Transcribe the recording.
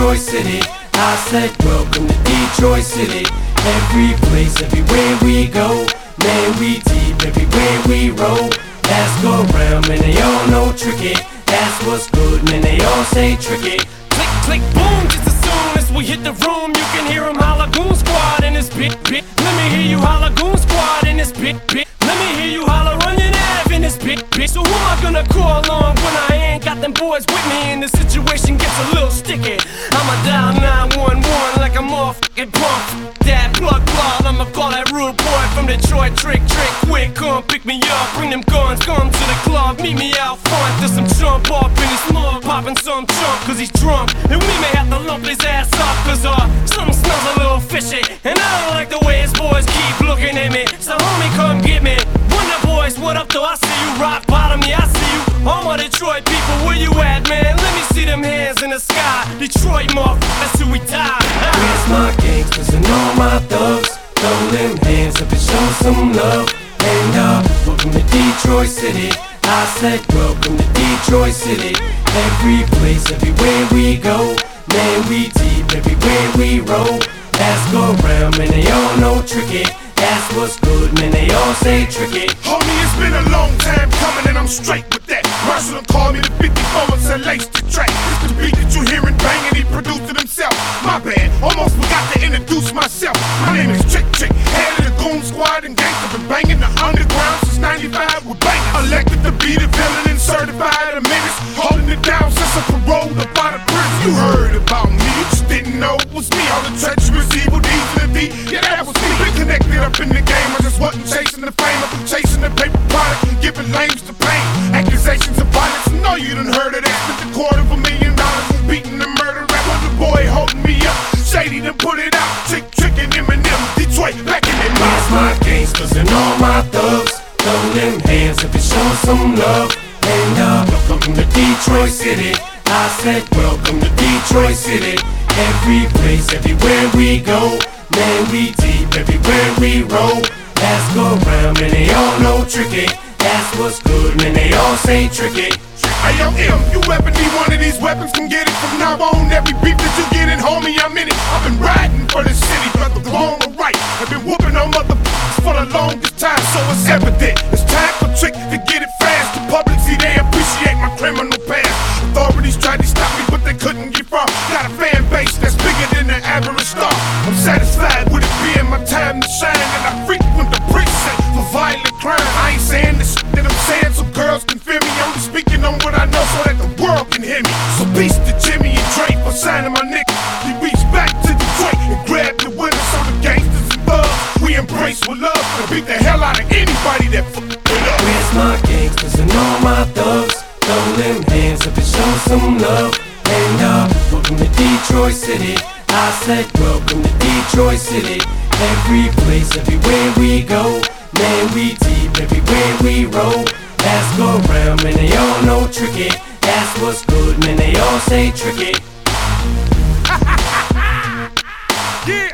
Detroit City. I said welcome to Detroit City. Every place, everywhere we go, man, we deep everywhere we roll. Ask around, man, they all know tricky. Ask what's good, man, they all say tricky. Click, click, boom, just as soon as we hit the room, you can hear them holla Goon Squad in this bit. Let me hear you holla Goon Squad in this bit. Let me hear you holla Run Your Nav in this bit. So who am I gonna call on when I ain't got them boys with me and the situation gets a little sticky? I'ma dial 911 like I'm all fucking pumped. That plug, I'ma call that rude boy from Detroit. Trick, quick, come pick me up. Bring them guns, come to the club. Meet me out front, there's some chump up in his mug, popping some chump cause he's drunk. And we may have to lump his ass up cause something smells a little fishy. And I don't like the way his boys keep looking at me. So homie, come get me. Wonder Boys, what up though? I see you. Rock bottom, yeah, I see you. All my Detroit people, where you at, man? Let me see them hands in the sky. Detroit motherfuckers till we die. Where's my gangsters and all my thugs? Throw them hands up and show some love. And welcome to Detroit City. I said welcome to Detroit City. Every place, everywhere we go, man, we deep everywhere we roll. Ask around, man, they all know tricky. Ask what's good, man, they all say tricky. Homie, it's been a long time coming and I'm straight with that. Marshall called me the 54 and said lace the track. It's the beat that you hearin' bangin', he produced it himself. My bad, almost forgot to introduce myself. My name is Trick, head of the Goon Squad and gangsta. Been bangin' the underground since 95 with bangers. Elected to be the villain and certified a menace. Holding it down since I paroled up out of prison. You heard about me, you just didn't know it was me. All the treacherous evil deeds in the D, yeah, that was me. Been connected up in the game, I just wasn't chasing the fame. I've been chasing the paper product and giving lames to pain. Accusations of violence, I know you done heard of that. Spent $250,000 beating the murder rap. Was the boy holding me up, Shady done put it out. Trickin' Eminem, Detroit back in their Where's my gangsters and all my thugs? Throw them hands up and show some love. And welcome to Detroit City. I said welcome to Detroit City. Every place, everywhere we go, man, we deep everywhere we roll. Ask around, man, they all know tricky. Ask what's good, man, they all say tricky. Hey yo, you ever need one of these weapons, can get it from now on. Every beef that you get in, homie, I'm in it. I've been riding for the city, whether wrong or right. I've been whooping on motherfuckers for the longest time, so it's evident. It's time for Trick to get it fast. The public see they appreciate my criminal past. Authorities tried to stop me, but they couldn't get far. Got a fan base that's bigger than the average star. I'm satisfied with it being my time to shine, and I frequent the precinct for violent crime. I ain't saying the shit that I'm saying so girls can feel me. I'm just speaking on what I know so that the world can hear me. So peace to Jimmy and Dre for signing my nigga. We reach back to Detroit and grab the winners. So the gangsters and thugs, we embrace with love and beat the hell out of anybody that fuck with us. Where's my gangsters and all my thugs? Throw them hands up and show some love. And welcome to Detroit City. I said welcome to Detroit City. Every place, everywhere we go, man, we deep everywhere we roll. Ask around, man, they all know tricky. Ask what's good, man, they all say tricky. Yeah.